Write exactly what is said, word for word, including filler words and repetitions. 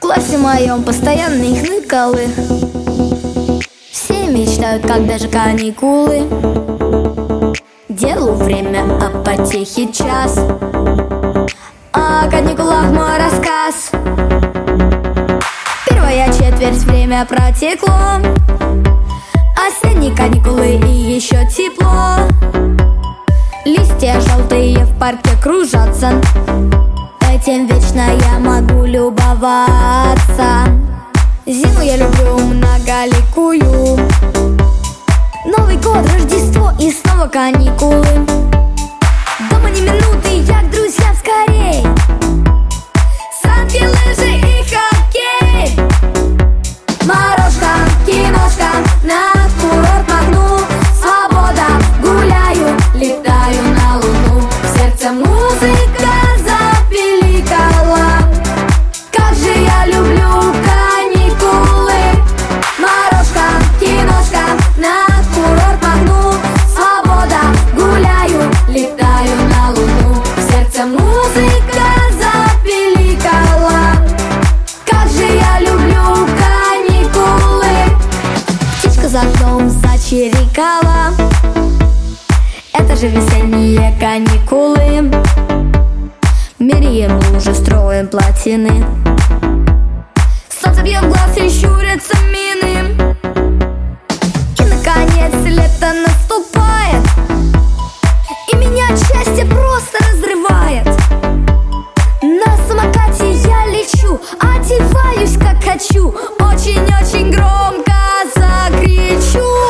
классе моем постоянные хныкалы. Все мечтают, когда же каникулы. Делу время, а потехи час. О каникулах мой рассказ. Первая четверть, время протекло. Осенние каникулы и еще тепло. Листья желтые в парке кружатся. Этим вечно я могу любоваться. Зиму я люблю, многоликую. Новый год, Рождество и снова каникулы. Дома ни минуты, я к друзьям скорей. Санки, лыжи и хоккей. Морожка, киношка, на курорт махну. Свобода, гуляю, летаю на луну. В сердце музыка запеликала. Как же я люблю каникулы. Морожка, киношка, на курорт махну. Свобода, гуляю, летаю на луну. В сердце музыка запеликала. Как же я люблю каникулы. Птичка за окном зачирикала. Это же весенние каникулы. Меряем лужи, строим плотины. Солнце бьет в глаз и щурятся мины. И наконец лето наступает. И меня от счастья просто разрывает. На самокате я лечу, одеваюсь как хочу. Очень-очень громко закричу.